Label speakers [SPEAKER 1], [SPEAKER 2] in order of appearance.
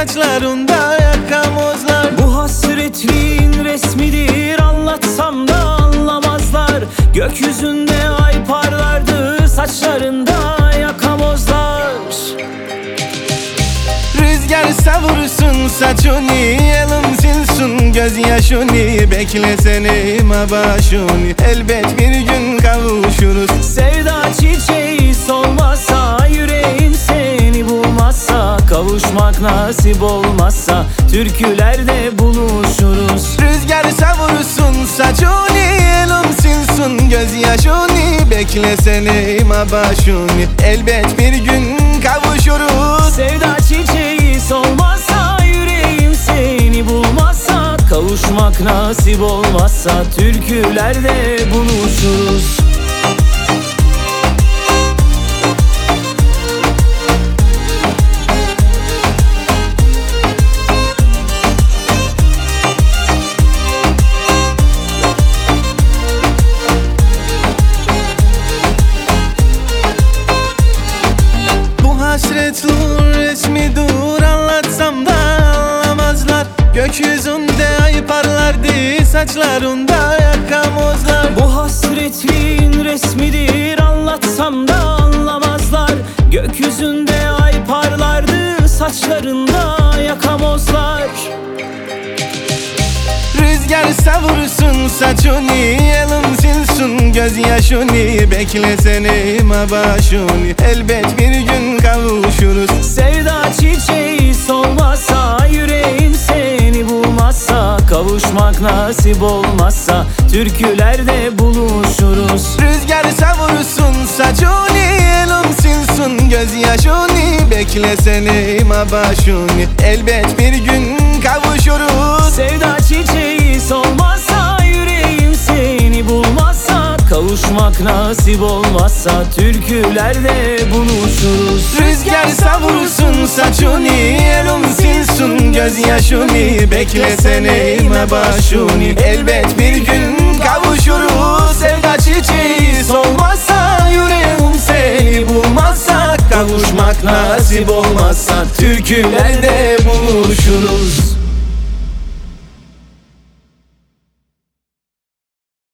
[SPEAKER 1] saçlarında yakamozlar.
[SPEAKER 2] Bu hasretliğin resmidir, anlatsam da anlamazlar. Gökyüzünde ay parlardı, saçlarında yakamozlar.
[SPEAKER 1] Rüzgar savursun saçını, elin silsin gözyaşını. Beklesene başını, elbet bir gün kavuşuruz.
[SPEAKER 2] Sevda çiçeği solmazsa, yüreğim seni bulmazsa, kavuşmak nasip olmazsa türkülerde buluşuruz.
[SPEAKER 1] Rüzgar savursun saçını, elin silsin gözyaşını. Beklesene başını, elbet bir gün kavuşuruz.
[SPEAKER 2] Sevda çiçeği solmazsa, yüreğim seni bulmazsa, kavuşmak nasip olmazsa türkülerde buluşuruz.
[SPEAKER 1] Hasretliğin resmidir, anlatsam da anlamazlar. Gökyüzünde ay parlardı, saçlarında yakamozlar.
[SPEAKER 2] Bu hasretliğin resmidir, anlatsam da anlamazlar. Gökyüzünde ay parlardı, saçlarında yakamozlar.
[SPEAKER 1] Rüzgar savursun saçını, elin silsin gözyaşını. Beklesene başını, elbet bir gün kavuşuruz.
[SPEAKER 2] Sevda çiçeği solmazsa, yüreğim seni bulmazsa, kavuşmak nasip olmazsa türkülerde buluşuruz.
[SPEAKER 1] Rüzgar savursun saçını, elin silsin gözyaşını. Beklesene başını, elbet bir gün kavuşuruz.
[SPEAKER 2] Sevda çiçeği solmazsa, yüreğim seni bulmazsa, kavuşmak nasip olmazsa türkülerde buluşuruz.
[SPEAKER 1] Rüzgar savursun saçını, elin silsin gözyaşını. Beklesene başını, elbet bir gün kavuşuruz. Sevda çiçeği solmazsa, yüreğim seni bulmazsa, kavuşmak nasip olmazsa türkülerde buluşuruz.